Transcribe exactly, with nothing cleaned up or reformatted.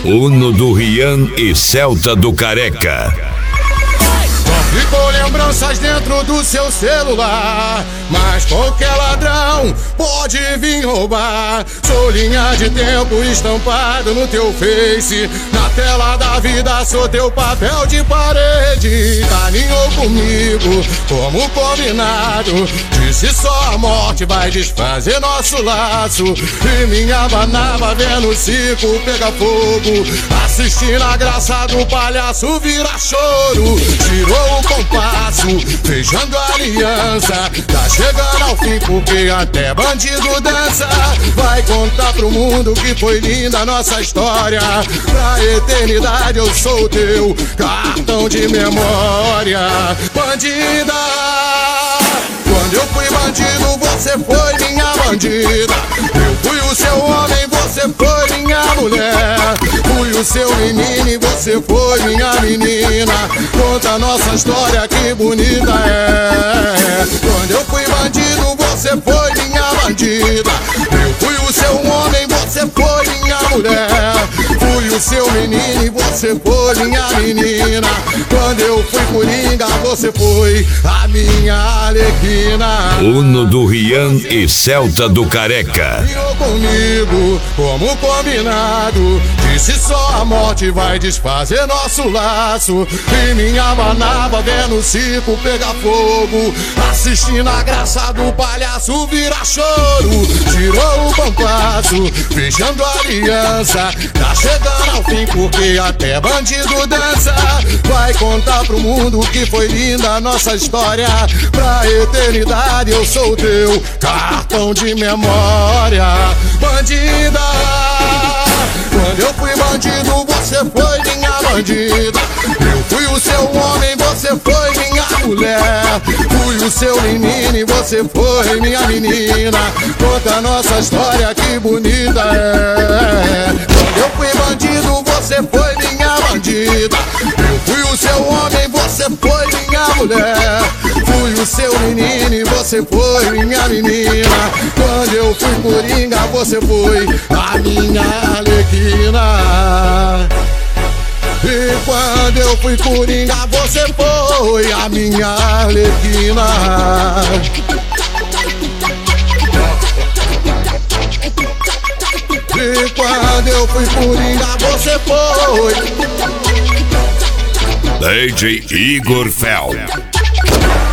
Uno do Rian e Celta do Careca. Ficou lembranças dentro do seu celular, mas qualquer ladrão pode vir roubar. Sou linha de tempo estampado no teu face, na tela da vida sou teu papel de parede. Caminhou comigo como combinado, disse só a morte vai desfazer nosso laço. E minha banava vendo o circo pegar fogo, assistindo a graça do palhaço virar choro. Tirou o compasso, fechando a aliança, tá chegando ao fim porque até bandido dança. Vai contar pro mundo que foi linda a nossa história, pra eternidade eu sou teu cartão de memória. Bandida, quando eu fui bandido você foi minha bandida. Eu fui o seu homem, você foi minha mulher. Fui o seu menino e você foi minha menina. Conta a nossa história, que bonita é. Quando eu fui bandido, você foi minha bandida. Eu fui o seu homem, você foi minha mulher. Fui o seu menino e você foi minha menina. Quando eu fui coringa, você foi a minha arlequina. Uno do Rian e Celta do Careca. Vinhou comigo como combinado, disse só a morte vai desfazer nosso laço. E minha banava vendo o circo pegar fogo, assistindo a graça do palhaço virar choro. Tirou o compasso, fechando a aliança, tá chegando ao fim porque até bandido dança. Vai contar pro mundo que foi linda a nossa história, pra eternidade eu sou teu cartão de memória. Bandida, quando eu fui bandido você foi minha bandida. Eu fui o seu homem, você foi minha mulher. Fui o seu menino e você foi minha menina. Conta a nossa história, que bonita é. Quando eu fui bandido você foi minha bandida. Eu fui o seu homem, você foi minha mulher. Fui o seu menino e você foi minha menina. Quando eu fui coringa, você foi a minha arlequina. E quando eu fui coringa, você foi a minha arlequina. E quando eu fui coringa, você foi D J Igor Fel.